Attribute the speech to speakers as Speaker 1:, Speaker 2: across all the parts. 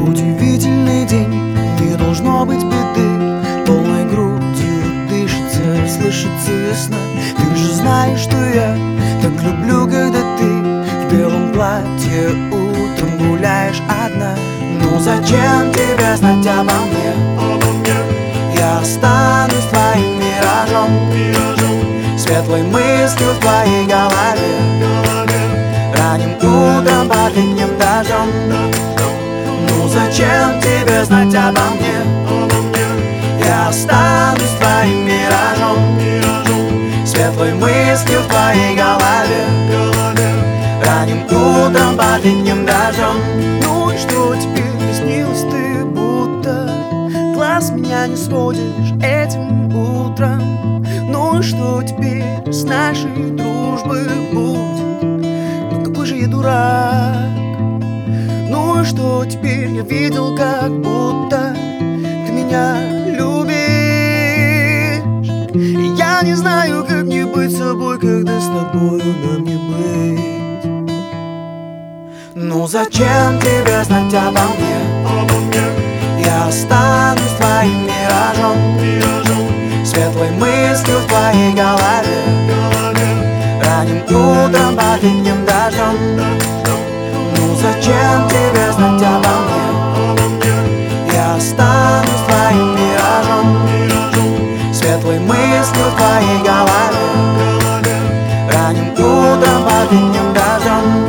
Speaker 1: Удивительный день, не должно быть беды. Полной грудью дышится, слышится весна. Ты же знаешь, что я так люблю, когда ты в белом платье утром гуляешь одна. Ну зачем тебе знать обо мне? Я останусь твоим миражом, светлой мыслью в твоей голове, ранним утром под летним дождем. Ну зачем тебе знать обо мне? Я останусь твоим миражом, светлой мыслью в твоей голове, ранним утром под летним дождем. Ну и что теперь? Приснилась ты, будто глаз меня не сводишь этим утром. Ну и что теперь с нашей дружбы будет? Ну какой же я дурак. Ну и что теперь? Я видел, как будто ты меня любишь. И я не знаю, как мне быть собой, когда с тобою нам не быть. Ну зачем тебе знать обо мне? Я останусь твоим миражом, светлой мыслью в твоей голове, ранним утром под летним дождем. Ну зачем тебе знать обо мне? Я останусь твоим миражом, светлой мыслью в твоей голове, ранним утром под летним дождем.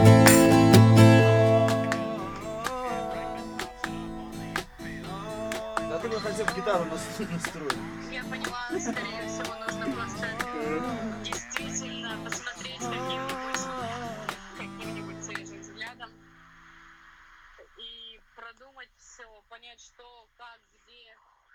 Speaker 2: А ты бы хотел гитару настроить.
Speaker 3: Я поняла, скорее всего, нужно просто действительно посмотреть каким-нибудь свежим взглядом и продумать все, понять, что, как, где.